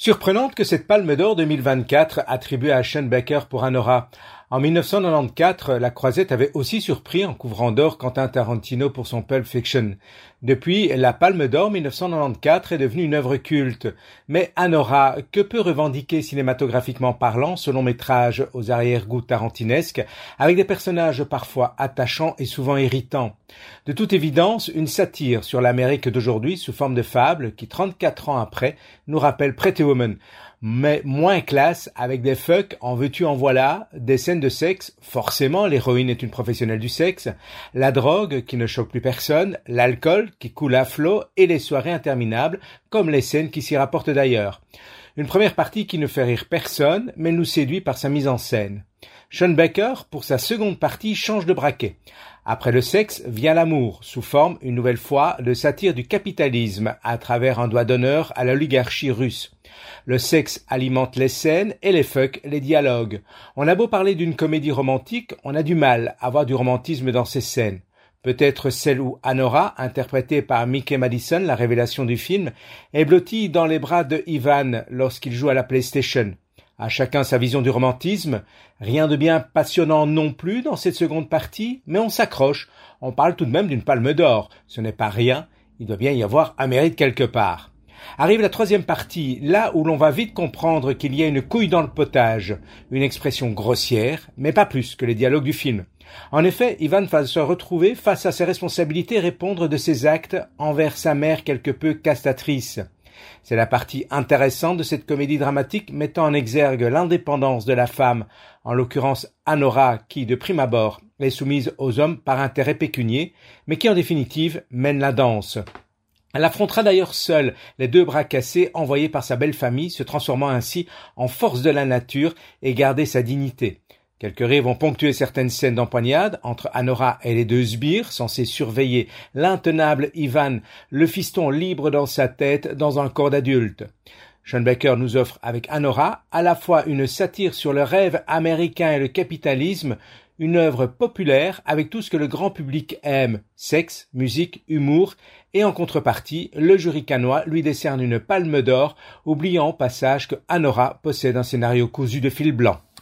Surprenante que cette Palme d'Or 2024 attribuée à Schoenbeker pour Anora. En 1994, la Croisette avait aussi surpris en couvrant d'or Quentin Tarantino pour son Pulp Fiction. Depuis, la Palme d'Or 1994 est devenue une œuvre culte. Mais Anora, que peut revendiquer cinématographiquement parlant ce long métrage aux arrière-goûts tarantinesques, avec des personnages parfois attachants et souvent irritants? De toute évidence, une satire sur l'Amérique d'aujourd'hui sous forme de fable qui, 34 ans après, nous rappelle Pretty Woman, mais moins classe, avec des fucks en veux-tu en voilà, des scènes de sexe, forcément l'héroïne est une professionnelle du sexe, la drogue qui ne choque plus personne, l'alcool qui coule à flot et les soirées interminables, comme les scènes qui s'y rapportent d'ailleurs. Une première partie qui ne fait rire personne, mais nous séduit par sa mise en scène. Schoenbeker, pour sa seconde partie, change de braquet. Après le sexe vient l'amour, sous forme, une nouvelle fois, de satire du capitalisme, à travers un doigt d'honneur à l'oligarchie russe. Le sexe alimente les scènes et les fucks les dialogues. On a beau parler d'une comédie romantique, on a du mal à voir du romantisme dans ces scènes. Peut-être celle où Anora, interprétée par Mickey Madison, la révélation du film, est blottie dans les bras de Ivan lorsqu'il joue à la PlayStation. À chacun sa vision du romantisme, rien de bien passionnant non plus dans cette seconde partie, mais on s'accroche, on parle tout de même d'une Palme d'Or. Ce n'est pas rien, il doit bien y avoir un mérite quelque part. Arrive la troisième partie, là où l'on va vite comprendre qu'il y a une couille dans le potage, une expression grossière, mais pas plus que les dialogues du film. En effet, Ivan va se retrouver face à ses responsabilités et répondre de ses actes envers sa mère quelque peu castratrice. C'est la partie intéressante de cette comédie dramatique mettant en exergue l'indépendance de la femme, en l'occurrence Anora qui, de prime abord, est soumise aux hommes par intérêt pécunier, mais qui en définitive mène la danse. Elle affrontera d'ailleurs seule les deux bras cassés envoyés par sa belle famille, se transformant ainsi en force de la nature et garder sa dignité. Quelques rires vont ponctuer certaines scènes d'empoignade entre Anora et les deux sbires, censés surveiller l'intenable Ivan, le fiston libre dans sa tête, dans un corps d'adulte. Schoenbeker nous offre avec Anora à la fois une satire sur le rêve américain et le capitalisme, une œuvre populaire avec tout ce que le grand public aime, sexe, musique, humour, et en contrepartie, le jury cannois lui décerne une Palme d'Or, oubliant au passage que Anora possède un scénario cousu de fil blanc.